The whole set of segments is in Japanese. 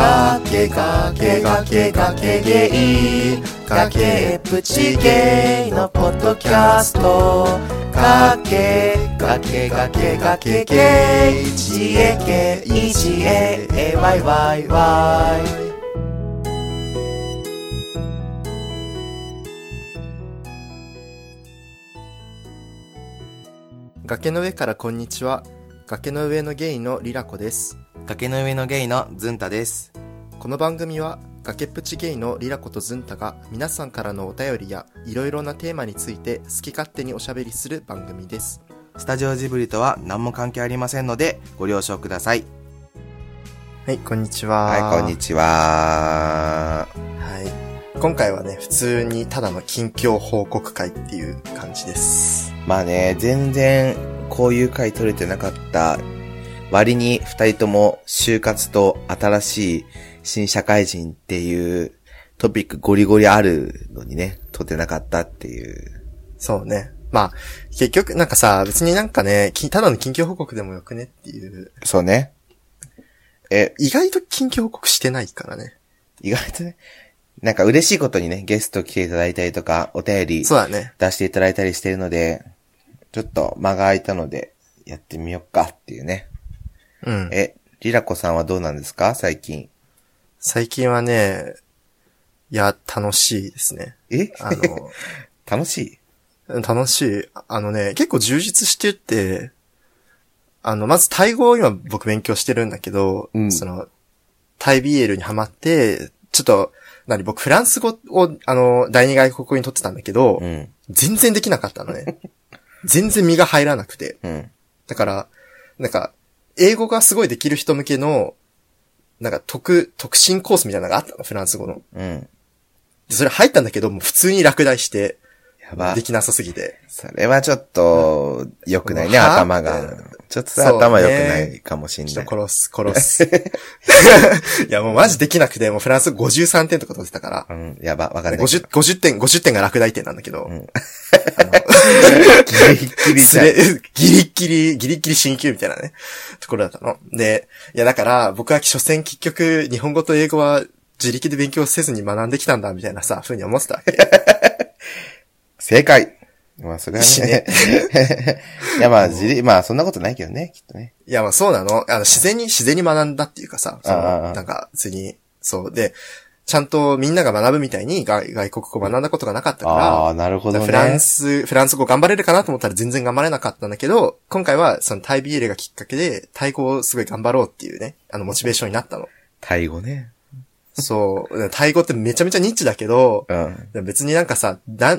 崖ゲイ崖っぷちゲイのポッドキャスト崖ゲイ GAKEGAYYY 崖の上からこんにちは。崖の上のゲイのリラコです。 崖の上のゲイのズンタです。 この番組は崖っぷちゲイのリラコとズンタが皆さんからのお便りやいろいろなテーマについて好き勝手におしゃべりする番組です。 スタジオジブリとは何も関係ありませんのでご了承ください。 はい、こんにちは。 はい、こんにちは。 はい、今回はね、普通にただの近況報告会っていう感じです。 まあね、全然こういう回取れてなかった割に二人とも就活と新しい新社会人っていうトピックゴリゴリあるのにね、取ってなかったっていう。 そうね。まあ、結局なんかさ、別になんかね、ただの近況報告でもよくねっていう。 そうね。 意外と近況報告してないからね。 意外とね。なんか嬉しいことにね、ゲスト来ていただいたりとか、お便りそうだね。 出していただいたりしてるので、ちょっと間が空いたので、やってみよっかっていうね。 うん。 リラコさんはどうなんですか最近。 最近はね、いや、楽しいですね。 楽しい？ 楽しい。結構充実してて、まずタイ語を今僕勉強してるんだけど、 うん、 タイ BL にハマって、ちょっと、僕フランス語を、第二外国語に取ってたんだけど、 うん、 全然できなかったのね。全然身が入らなくて。 うん、 だから、なんか、英語がすごいできる人向けの、なんか特進コースみたいなのがあったの、フランス語の。 うん。 で、それ入ったんだけど、もう普通に落第して、 やば。 できなさすぎて。 それはちょっと、良くないね、頭が。ちょっと頭良くないかもしんない。 ちょっと殺す。いや、もうマジできなくて、もうフランス53点とか取ってたから。 うん、やば、わかんない。 50点が落第点なんだけど。 うん、ギリッギリじゃん。 ギリッギリ進級みたいなね、ところだったの。で、いやだから、僕は所詮結局、日本語と英語は自力で勉強せずに学んできたんだ、みたいなさ、風に思ってたわけ。 正解。まあ、それはね。いや、まあ、そんなことないけどね、きっとね。 いや、まあ、そうなの。自然に学んだっていうかさ、 なんか、別に、そう。で、ちゃんとみんなが学ぶみたいに外国語を学んだことがなかったから、 ああ、なるほどね。 フランス語頑張れるかなと思ったら全然頑張れなかったんだけど、今回はそのタイ BL がきっかけで、タイ語をすごい頑張ろうっていうね、モチベーションになったの。 タイ語ね。 そう。タイ語ってめちゃめちゃニッチだけど、 うん、 別になんかさ、ど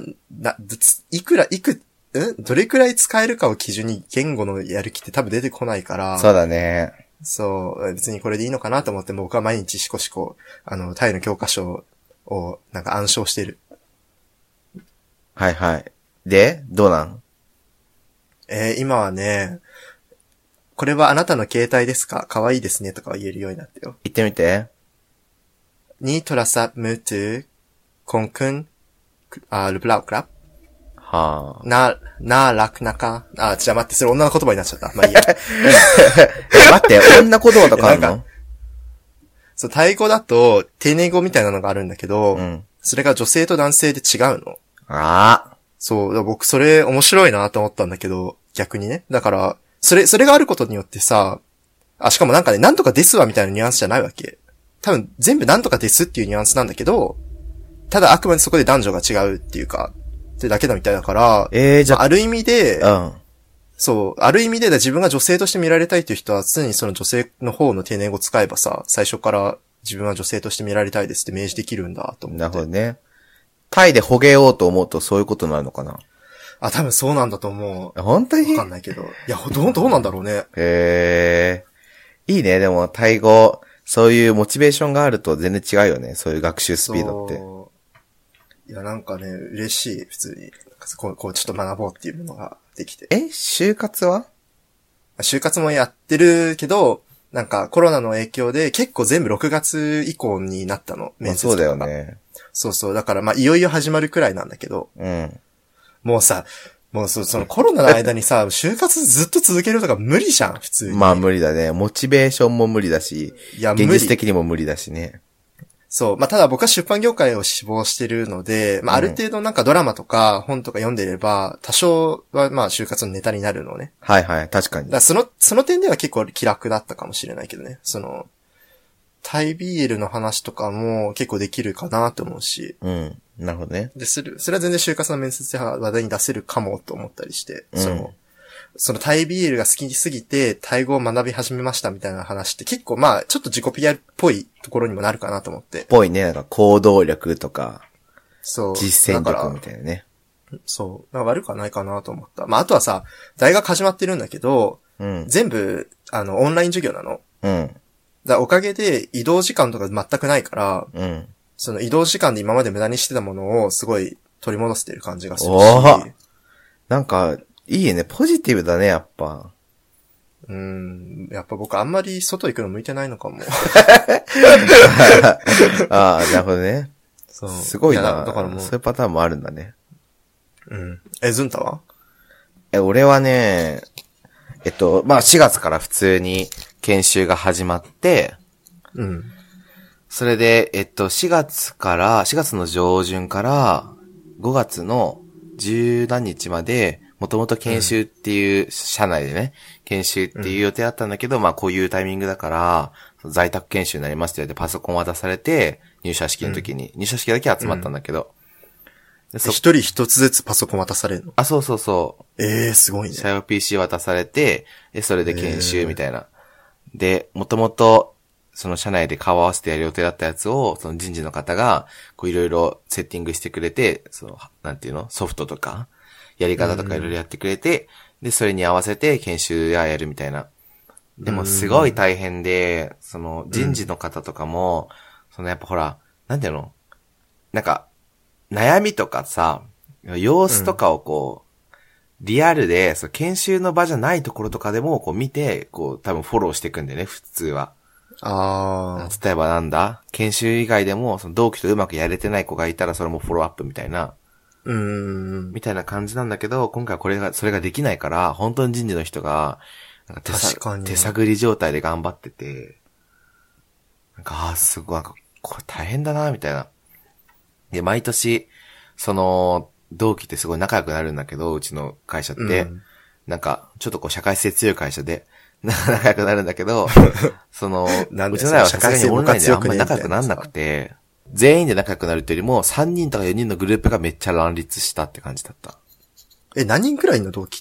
れくらい使えるかを基準に言語のやる気って多分出てこないから。 そうだね。 そう。別にこれでいいのかなと思って僕は毎日シコシコ、タイの教科書をなんか暗唱してる。 はいはい。で、どうなん？ 今はね、これはあなたの携帯ですか？可愛いですねとか言えるようになってよ。 言ってみて。 Ni Torasap Mutu Konkun Luplau Krap はあ。 ならくなか。じゃあ待って、それ女の言葉になっちゃった。まあいいや。 待って、女言葉とかあるの？ そう、タイ語だと、丁寧語みたいなのがあるんだけど、 うん、 それが女性と男性で違うの。 ああ。 そう、僕それ面白いなと思ったんだけど、逆にね。だから、それがあることによってさ、しかもなんかね、なんとかですわみたいなニュアンスじゃないわけ。多分、全部なんとかですっていうニュアンスなんだけど、ただあくまでそこで男女が違うっていうか、ってだけだみたいだから、 じゃあ、 ある意味で、 うん。 そう、ある意味で自分が女性として見られたいという人は常にその女性の方の丁寧語を使えばさ、最初から自分は女性として見られたいですって明示できるんだと思って。 なるほどね。タイでほげようと思うとそういうことになるのかな？ 多分そうなんだと思う。 本当に？ わかんないけど。いや、どうなんだろうね。 いいね、でもタイ語、そういうモチベーションがあると全然違うよね。そういう学習スピードって。 いや、なんかね、嬉しい、普通に。こうちょっと学ぼうっていうのができて。 就活は？ 就活もやってるけど、なんかコロナの影響で結構全部6月以降になったの。面接とかが。そうだよね。そうそう。だからいよいよ始まるくらいなんだけど。 うん。 もうさ、 もうそのコロナの間にさ、就活ずっと続けるとか無理じゃん、普通に。 まあ無理だね。モチベーションも無理だし、 いや、 現実的にも無理だしね。 そう。まあ、ただ僕は出版業界を志望してるので、まあ、ある程度なんかドラマとか本とか読んでいれば、多少はまあ、就活のネタになるのね。 はいはい、確かに。 だからその点では結構気楽だったかもしれないけどね。タイビールの話とかも結構できるかなと思うし。 うん。なるほどね。 で、それは全然就活の面接で話題に出せるかもと思ったりして。そのタイビールが好きすぎて、タイ語を学び始めましたみたいな話って結構まあ、ちょっと自己 PR っぽいところにもなるかなと思って。 ぽいね。なんか行動力とか、 そう。 実践力みたいなね。 そう。なんか悪くはないかなと思った。まあ、あとはさ、大学始まってるんだけど、全部、オンライン授業なの。おかげで移動時間とか全くないから、その移動時間で今まで無駄にしてたものをすごい取り戻してる感じがするし。 なんか、いいね。ポジティブだね、やっぱ。 やっぱ僕あんまり外行くの向いてないのかも。 ああ、なるほどね。 そう。 すごいな。 だからもうそういうパターンもあるんだね。 ズンタは？ 俺はね、まあ4月から普通に研修が始まって、それで、4月の上旬から5月の10何日まで、もともと研修っていう、社内でね、研修っていう予定だったんだけど、まあこういうタイミングだから、在宅研修になりますって言ってパソコン渡されて、入社式の時に、入社式だけ集まったんだけど。 一人一つずつパソコン渡されるの？ あ、そうそうそう。 すごいね。 社用 PC 渡されて、それで研修みたいな。で、もともと、その社内で顔合わせてやる予定だったやつを、その人事の方が、こういろいろセッティングしてくれて、なんていうの？ソフトとか、やり方とかいろいろやってくれて、で、それに合わせて研修やるみたいな。でもすごい大変で、人事の方とかも、やっぱほら、なんていうの？なんか、悩みとかさ、様子とかをこう、リアルで、研修の場じゃないところとかでも、こう見て、こう、多分フォローしていくんだよね、普通は。例えばなんだ？研修以外でも、同期とうまくやれてない子がいたら、それもフォローアップみたいな。みたいな感じなんだけど、今回それができないから、本当に人事の人が、なんか手探り状態で頑張ってて、なんか、すごい、これ大変だな、みたいな。で、毎年、同期ってすごい仲良くなるんだけど、うちの会社って、なんか、ちょっとこう、社会性強い会社で、仲良くなるんだけど、うちの代はさすがにオンラインであんまり仲良くならなくて、全員で仲良くなるっていうよりも、3人とか4人のグループがめっちゃ乱立したって感じだった。 何人くらいの同期って？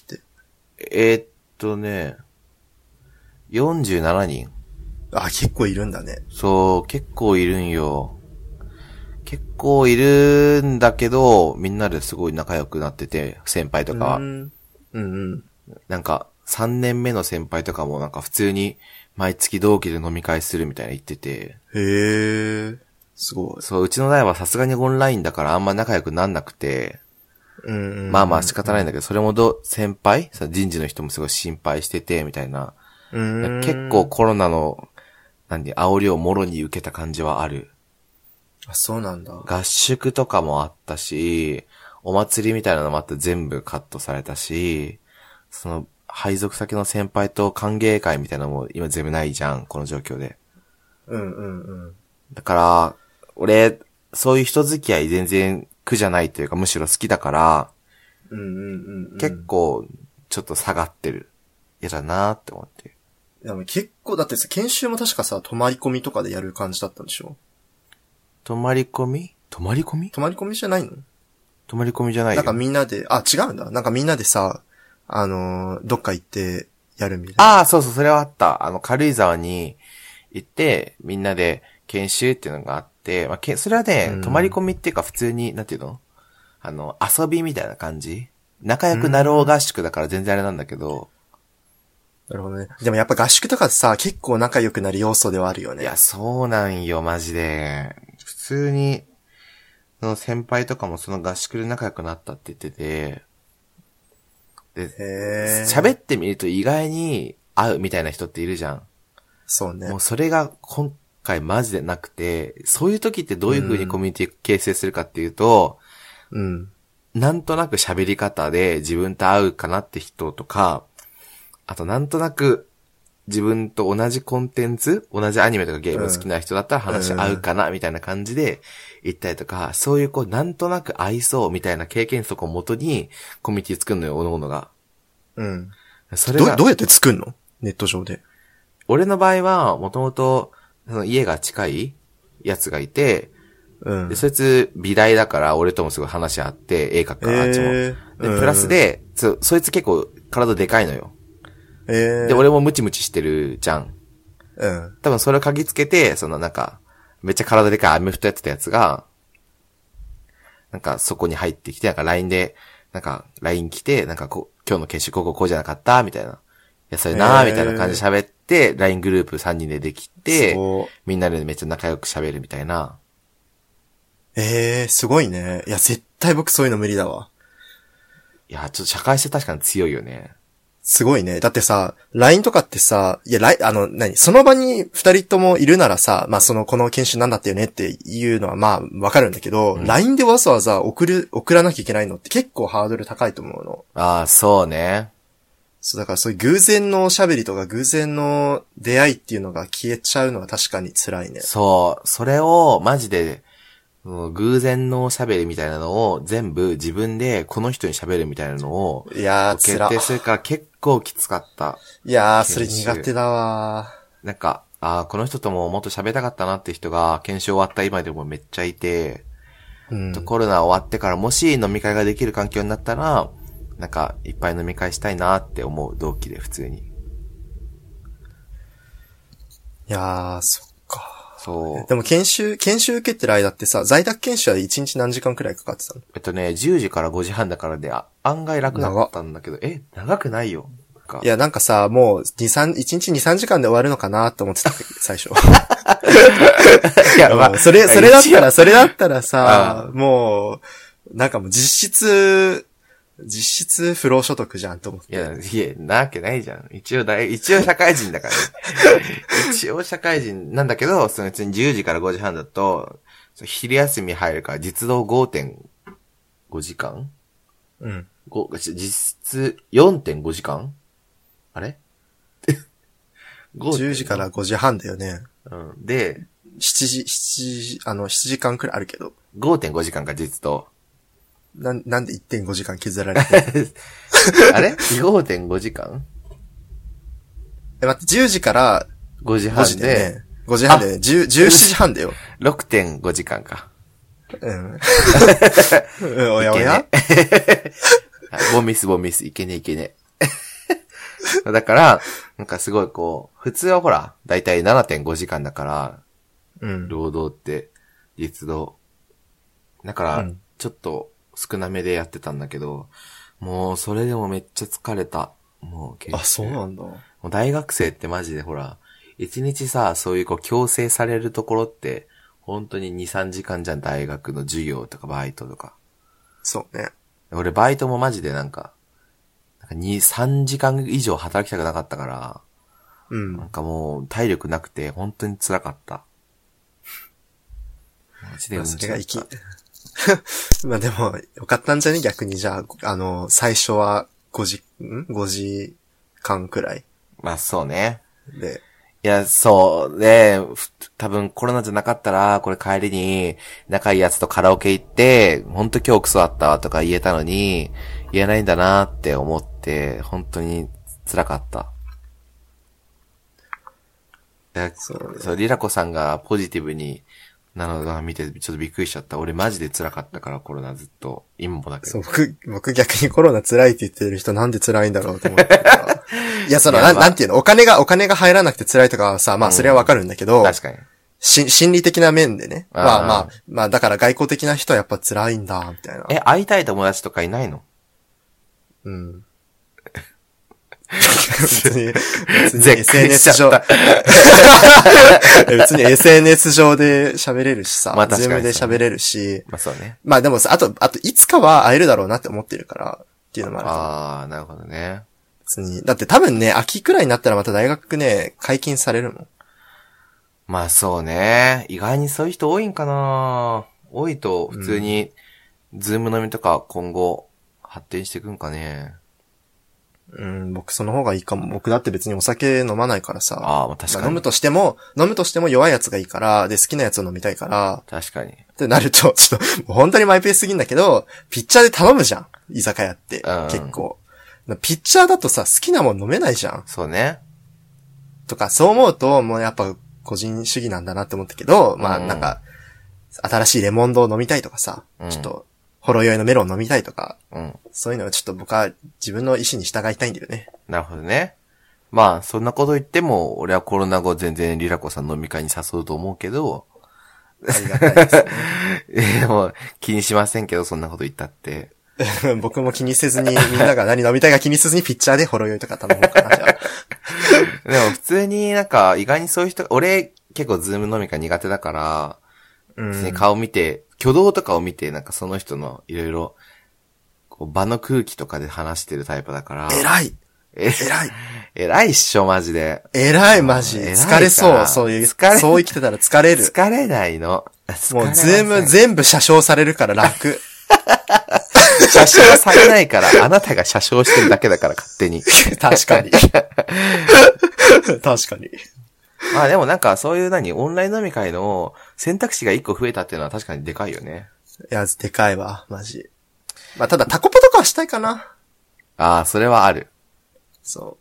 47人。 結構いるんだね。 そう、結構いるんよ。結構いるんだけど、みんなですごい仲良くなってて、先輩とかは。なんか、3年目の先輩とかもなんか普通に毎月同期で飲み会するみたいな言ってて。 すごい。 そう、うちの代はさすがにオンラインだからあんま仲良くなんなくて。まあまあ仕方ないんだけど、それも先輩人事の人もすごい心配してて、みたいな。結構コロナの、煽りをもろに受けた感じはある。 そうなんだ。 合宿とかもあったし、お祭りみたいなのもあって全部カットされたし、配属先の先輩と歓迎会みたいなのも今全部ないじゃん、この状況で。だから、俺、そういう人付き合い全然苦じゃないというか、むしろ好きだから、結構、ちょっと下がってる。嫌だなーって思って。 でも結構、だってさ、研修も確かさ、泊まり込みとかでやる感じだったんでしょ？ 泊まり込みじゃないの？泊まり込みじゃないよ。 なんかみんなで、違うんだ。なんかみんなでさ、どっか行ってやるみたいな。 そうそう、それはあった。軽井沢に行って、みんなで研修っていうのがあって、まあ、それはね、泊まり込みっていうか普通に、なんていうの？遊びみたいな感じ？仲良くなろう合宿だから全然あれなんだけど。 なるほどね。でもやっぱ合宿とかさ、結構仲良くなる要素ではあるよね。 いや、そうなんよ、マジで。普通に、先輩とかもその合宿で仲良くなったって言ってて、で、喋ってみると意外に会うみたいな人っているじゃん。 そうね。 もうそれが今回マジでなくて、そういう時ってどういう風にコミュニティ形成するかっていうと、 なんとなく喋り方で自分と合うかなって人とか、あとなんとなく自分と同じコンテンツ、同じアニメとかゲーム好きな人だったら話合うかなみたいな感じで言ったりとか、そういうこうなんとなく合いそうみたいな経験則をもとにコミュニティ作るのよ、各々が。 うん。 それがどうやって作るの？ネット上で。 俺の場合は、もともと、家が近いやつがいて、 うん。 で、そいつ美大だから俺ともすごい話あって、絵描くからあっちも。で、プラスで、そいつ結構体でかいのよ。で、俺もムチムチしてるじゃん。 うん。 多分それを嗅ぎつけて、めっちゃ体でかいアメフトやってたやつが、そこに入ってきて、LINE で、LINE 来て、今日の研修こうじゃなかったみたいな。いや、それなーみたいな感じで喋って、LINE グループ3人でできて、みんなでめっちゃ仲良く喋るみたいな。 すごいね。いや、絶対僕そういうの無理だわ。 いや、ちょっと社会性確かに強いよね。 すごいね。だってさ、LINE とかってさ、いや、その場に二人ともいるならさ、まあ、この研修なんだったよねっていうのはまあ、わかるんだけど、LINE でわざわざ送らなきゃいけないのって結構ハードル高いと思うの。 ああ、そうね。 そう、だからそういう偶然のおしゃべりとか偶然の出会いっていうのが消えちゃうのは確かに辛いね。 そう、それをマジで、偶然の喋りみたいなのを全部自分でこの人に喋るみたいなのをいやー、 決定するから結構きつかった。 いやー、それ苦手だわー。この人とももっと喋りたかったなって人が研修終わった今でもめっちゃいて、コロナ終わってからもし飲み会ができる環境になったら、いっぱい飲み会したいなって思う同期で普通に。 いやー、そっか。 そう。 でも研修受けてる間ってさ、在宅研修は1日何時間くらいかかってたの ？10時から5時半だからで、案外楽だったんだけど、長くないよ。 いや、さ、もう、1日2、3時間で終わるのかなと思ってた、最初。いや、まあ、それだったらさ、もう、もう実質不労所得じゃんと思って。 いや、なわけないじゃん。一応社会人だからね。一応社会人なんだけど、その別に10時から5時半だと、昼休み入るから実働 5.5 時間？ うん。 実質 4.5 時間？あれ 10時から5時半だよね。 うん。で、 7時間くらいあるけど。 5.5 時間か実働。 なんで 1.5 時間削られてるあれ ?5.5 時間待って、10時から 5時半で、 5時半で、17時半だよ。 6.5 時間か。 うん。おやおやボンミス、いけね。だから、すごい普通はほら、だいたい 7.5 時間だから、労働って、実働。だから、ちょっと少なめでやってたんだけど、もうそれでもめっちゃ疲れた。もうそうなんだ。 もう大学生ってマジでほら、一日さ、そういう強制されるところって、本当に2、3時間じゃん、大学の授業とかバイトとか。 そうね。 俺バイトもマジで2、3時間以上働きたくなかったから、もう体力なくて本当に辛かった。マジでそれがまあでも、よかったんじゃね逆にじゃあ、最初は5時間くらい。 まあそうね。 で。 いや、そうで、多分コロナじゃなかったら、これ帰りに仲いいやつとカラオケ行って、ほんと今日クソだったとか言えたのに、言えないんだなって思って、本当に辛かった。そう、リラコさんがポジティブになのが見てちょっとびっくりしちゃった。俺マジで辛かったからコロナずっと。今もだけど。 そう、僕逆にコロナ辛いって言ってる人なんで辛いんだろうと思ってたから。いや、なんていうのお金が入らなくて辛いとかはさ、まあそれはわかるんだけど。 確かに。 心理的な面でね。まあだから外交的な人はやっぱ辛いんだ、みたいな。 会いたい友達とかいないの？ うん。別に SNS 上別に SNS 上で喋れるしさ、ズームで喋れるし、 まあそうね。 まあでもさ、あといつかは会えるだろうなって思ってるからっていうのもある。 ああ、なるほどね。 別にだって多分ね、秋くらいになったらまた大学ね解禁されるもん。 まあそうね。意外にそういう人多いんかな。多いと普通にズーム飲みとか今後発展していくんかね。 僕その方がいいかも。僕だって別にお酒飲まないからさ。 ああ、確かに。 飲むとしても弱いやつがいいから、で、好きなやつを飲みたいから。 確かに。 ってなると、ちょっと、本当にマイペースすぎんだけど、ピッチャーで頼むじゃん。居酒屋って。結構。ピッチャーだとさ、好きなもん飲めないじゃん。 そうね。 とか、そう思うと、もうやっぱ個人主義なんだなって思ったけど、まあなんか、新しいレモンドを飲みたいとかさ、ちょっと、ほろ酔いのメロン飲みたいとか、そういうのはちょっと僕は自分の意思に従いたいんだよね。 なるほどね。まあ、そんなこと言っても、俺はコロナ後全然リラコさん飲み会に誘うと思うけど、 ありがたいですね。 でも、気にしませんけど、そんなこと言ったって。 僕も気にせずに、みんなが何飲みたいか気にせずにピッチャーでほろ酔いとか頼もうかな、じゃあ。 でも普通になんか、意外にそういう人、俺結構ズーム飲み会苦手だから、別に顔見て、挙動とかを見て、なんかその人のいろいろ、場の空気とかで話してるタイプだから。偉いっしょ、マジで。 偉い、マジ。疲れそう。そう生きてたら疲れる。 疲れないの。 もうズーム全部車掌されるから楽。 車掌されないから、あなたが車掌してるだけだから勝手に。 確かに。確かに。 まあでもなんかそういうオンライン飲み会の選択肢が一個増えたっていうのは確かにでかいよね。 いや、でかいわ、マジ。まあただタコパとかはしたいかな。 ああ、それはある。 そう。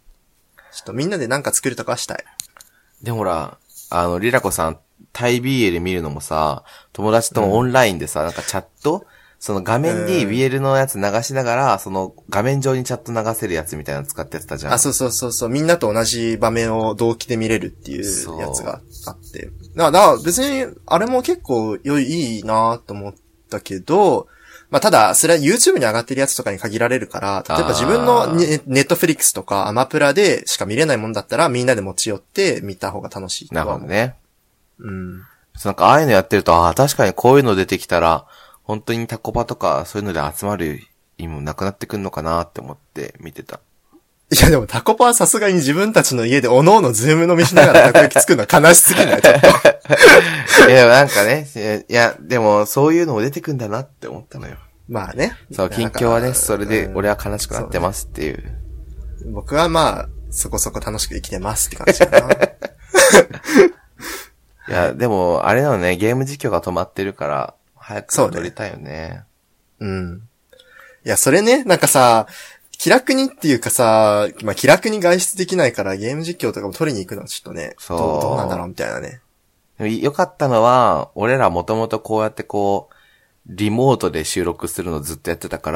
ちょっとみんなでなんか作るとかはしたい。 でもほら、リラコさん、タイ BL 見るのもさ、友達とオンラインでさ、なんかチャットその画面に BL のやつ流しながら、その画面上にチャット流せるやつみたいなの使ってやってたじゃん。 あ、そう。みんなと同じ場面を同期で見れるっていうやつがあって。だから別に、あれも結構いいなと思ったけど、まあただ、それは YouTube に上がってるやつとかに限られるから、例えば自分のネットフリックスとかアマプラでしか見れないもんだったらみんなで持ち寄って見た方が楽しい。 なるほどね。 なんかああいうのやってると、確かにこういうの出てきたら、本当にタコパとかそういうので集まる意味もなくなってくんのかなって思って見てた。 いやでもタコパはさすがに自分たちの家でおのおのズーム飲みしながらたこ焼き作るのは悲しすぎないちょっと。いやなんかね、いやでもそういうのも出てくんだなって思ったのよ。 まあね。 そう、近況はね、それで俺は悲しくなってますっていう。 僕はまあ、そこそこ楽しく生きてますって感じかな。 いや、でも、あれなのね、ゲーム実況が止まってるから、早く撮りたいよね。 いや、それね、なんかさ、気楽にっていうかさ、まあ、気楽に外出できないからゲーム実況とかも撮りに行くのはちょっとね、どうなんだろうみたいなね。 でも良かったのは、俺らもともとこうやってリモートで収録するのずっとやってたから、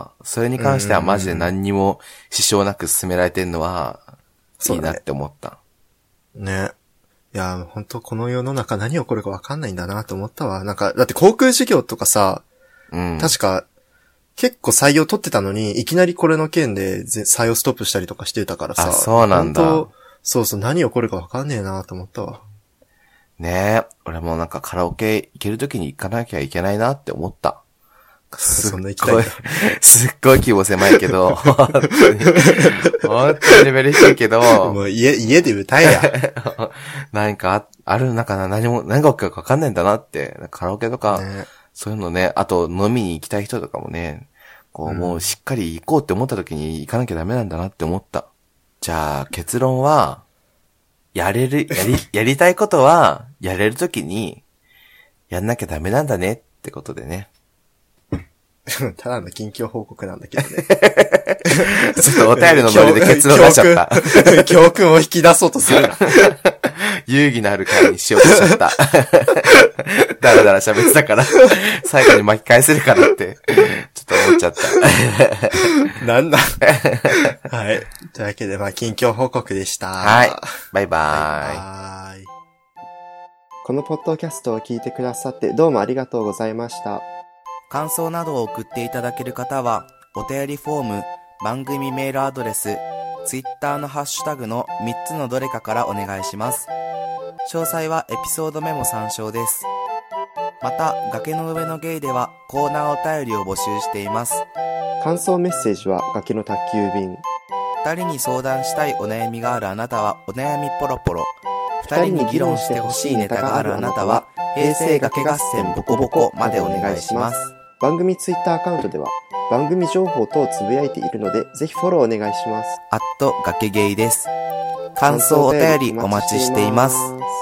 それに関してはマジで何にも支障なく進められてんのは、いいなって思った。 ね。いや、本当この世の中何起こるか分かんないんだなと思ったわ。なんか、だって航空事業とかさ、確か、結構採用取ってたのに、いきなりこれの件で採用ストップしたりとかしてたからさ。 あ、そうなんだ。 そう、何起こるか分かんねえなと思ったわ。ねえ、俺もなんかカラオケ行けるときに行かなきゃいけないなって思った。 そんな行きたい。 すっごい規模狭いけど、本当にレベル低いけど、 もう家で歌えや。 何かあるのかな、何が起きるか分かんないんだなって、カラオケとか、そういうのね、あと飲みに行きたい人とかもね、もうしっかり行こうって思ったときに行かなきゃダメなんだなって思った。じゃあ結論は、やりたいことは、やれるときに、やんなきゃダメなんだねってことでね。 ただの近況報告なんだけどね。 ちょっとお便りのノリで結論出しちゃった。 教訓を引き出そうとするな。 遊戯のある回にしようとしちゃった。だらだら喋ってたから、最後に巻き返せるかなって、ちょっと思っちゃった。 なんだ。はい。というわけで、近況報告でした。 はい。バイバーイ。 このポッドキャストを聞いてくださってどうもありがとうございました。 感想などを送っていただける方は、お便りフォーム、番組メールアドレス、ツイッターのハッシュタグの3つのどれかからお願いします。詳細はエピソードメモ参照です。また、崖の上のゲイではコーナーお便りを募集しています。 感想メッセージは崖の宅急便。 2人に相談したいお悩みがあるあなたはお悩みポロポロ。2人に議論してほしいネタがあるあなたは平成崖合戦ボコボコまでお願いします。 番組ツイッターアカウントでは番組情報等をつぶやいているので、ぜひフォローお願いします。 崖ゲイです。感想お便りお待ちしています。